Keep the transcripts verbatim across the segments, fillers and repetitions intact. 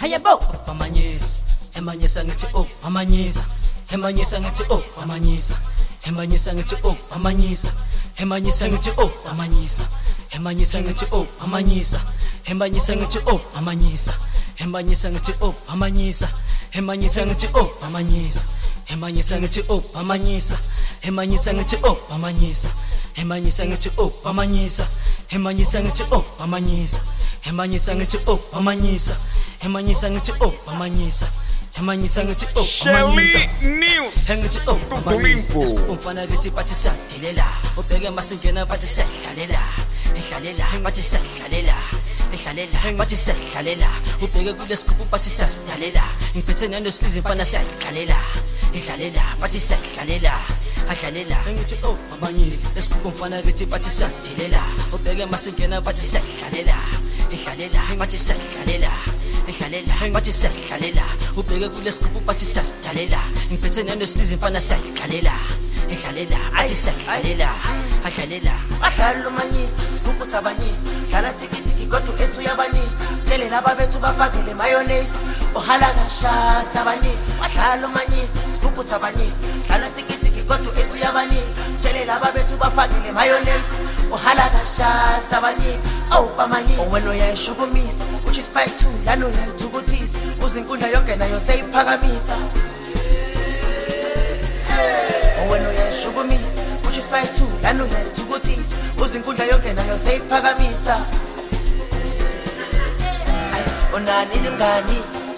hayabo amanyisa emanyisa ngithi oh amanyisa emanyisa ngithi oh amanyisa emanyisa ngithi oh amanyisa emanyisa ngithi oh amanyisa emanyisa ngithi oh amanyisa emanyisa ngithi oh amanyisa emanyisa ngithi oh amanyisa emanyisa ngithi oh amanyisa emanyisa ngithi oh amanyisa emanyisa ngithi oh amanyisa emanyisa ngithi oh amanyisa emanyisa ngithi oh amanyisa emanyisa ngithi oh amanyisa emanyisa ngithi oh amanyisa emanyisa ngithi oh Shelly News ngithi oh amanyisa umfana kithi bathi sadelela ubheke masingena bathi sedlalela ehlalela bathi sedlalela ehlalela bathi sedlalela ubheke kulesikubu bathi sasidalela ngiphethe nanosilizi mfana sedlalela ehlalela bathi sedlalela adlalela ngithi oh amanyisa lesikubu umfana kithi bathi sadelela ubheke masingena bathi sedlalela ehlalela bathi sedlalela ehlalela bathi sedlalela ubheke kulesikubu bathi sasidalela ngiphethe nanosilizi mfana sedlalela ehlalela bathi sedlalela adlalela adlala umanyisa sikubu sabanyisa dlala tikitiki kodwa esuyabani tshele laba bethu bafakele mayonnaise ohala kasha sabani adlala umanyisa sikubu sabanyisa dlala tikitiki kodwa esuyabani tshele laba bethu bafakele mayonnaise ohala kasha sabani oh bamanyisa wena uyayishukumisa uthi spike two lana uyayithukutisa uzinkundla yonke nayo seyiphakamisa wena uyayishukumisa uthi spike two lana uyayithukutisa uzinkundla yonke nayo seyiphakamisa ay onani nimngani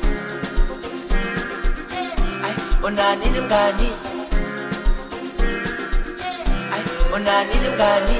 ay onani nimngani ay onani nimngani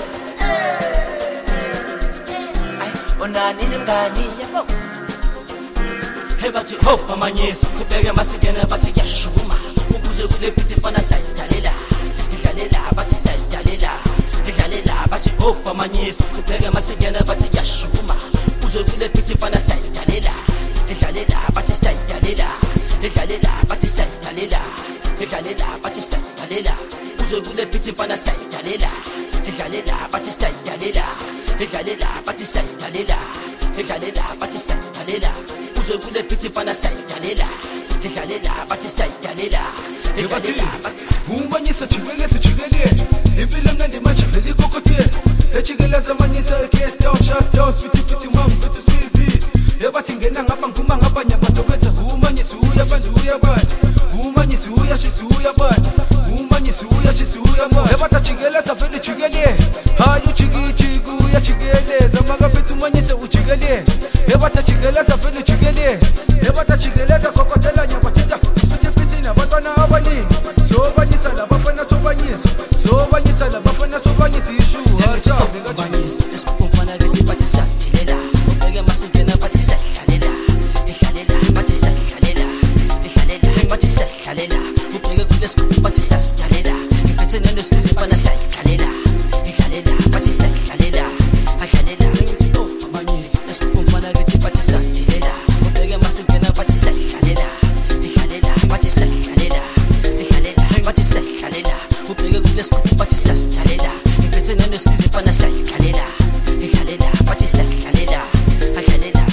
ay onani nimngani yabo hey bathi oh amanyisa ubheke masingena bathi yashuma ukuze kule phithi mfana sayidlalela idlalela bathi sayidlalela idlalela bathi oh amanyisa ubheke masingena bathi yashuma ukuze kule phithi mfana sayidlalela idlalela bathi sayidlalela idlalela bathi sayidlalela idlalela bathi sayidlalela ukuze kule phithi mfana sayidlalela idlalela bathi sayidlalela idlalela bathi sayidlalela idlalela bathi sayidlalela ukuze kule phithi mfana sayidlalela idlalela bathi sayidlalela idlalela umanyisa jikeleze jikelele impilo mnandi manje vele ikokotela ejikeleza amanyisa get down shut down speedy speedy mom betu speedy yabathi ngena ngapha nguma ngabanye abantu bethu umanyisa uyabantu uyabana umanyisa uyashisa uyabana umanyisa uyashisa uyabana yabathi jikeleza vele jikelele hayi jiki jiki uyajikeleza makaphethu umanyisa ujikelele yabathi jikeleza vele jikelele yabathi jikeleza kokotela nyabathetha speedy speedy nabantwana abaningi sobanyisa labafana sobanyisa sobanyisa labafana sobanyisa ishuha chabe kabanyisa lesikubu mfana kithi bathi sadelela ubheke masingena bathi sedlalela idlalela bathi sedlalela idlalela bathi sedlalela ubheke kulesikubu bathi sasidalela ngiphethe nanosilizi mfana sedlalela idlalela bathi sedlalela adlalela ngithi oh amanyisa lesikubu mfana kithi bathi sadelela ubheke masingena bathi sedlalela idlalela bathi sedlalela idlalela bathi sedlalela ubheke kulesikubu bathi sasidalela ngiphethe nanosilizi mfana sedlalela idlalela bathi sedlalela adlalela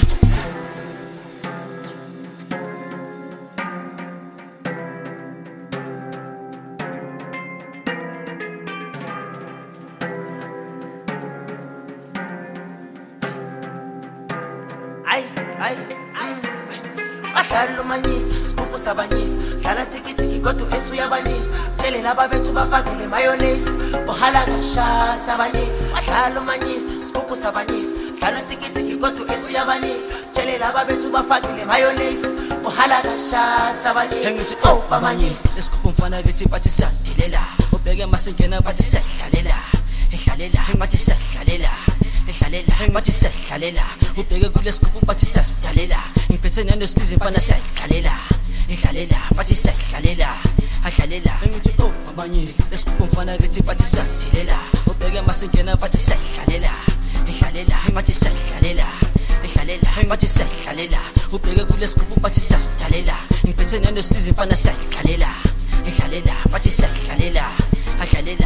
ay ay adlala umanyisa sikubu sabanyisa dlala tikitiki kodwa esuyabani tshele laba bethu bafakele mayonnaise ohala kasha sabani adlala umanyisa sikubu sabanyisa dlala tikitiki kodwa esuyabani tshele laba bethu bafakele mayonnaise ohala kasha sabani ngithi oh amanyisa lesikubu mfana kithi bathi sadelela ubheke masingena bathi sedlalela idlalela bathi sedlalela idlalela bathi sedlalela ubheke kulesikubu bathi sasidalela ngiphethe nanosilizi mfana sayidlalela idlalela bathi sedlalela adlalela ngithi oh amanyisa lesikubu mfana kithi bathi sadelela ubheke masingena bathi sedlalela idlalela bathi sedlalela idlalela bathi sedlalela ubheke kulesikubu bathi sasidalela ngiphethe nanosilizi mfana sayidlalela idlalela bathi sedlalela adlalela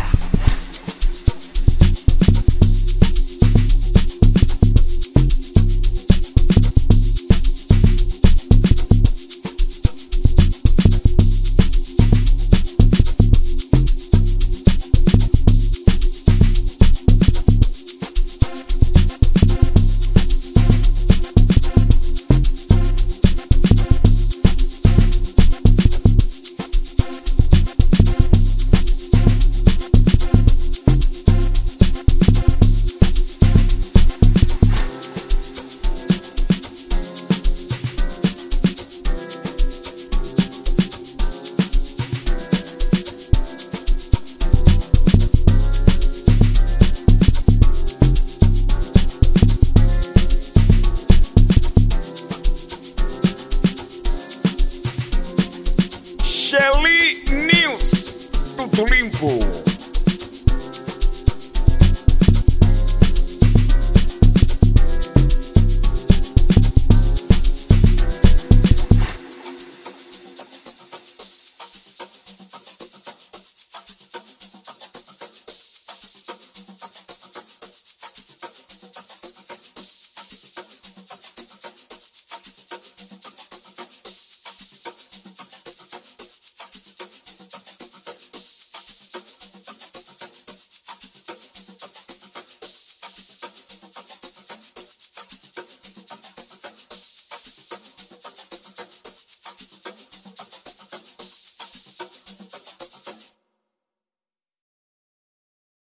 people.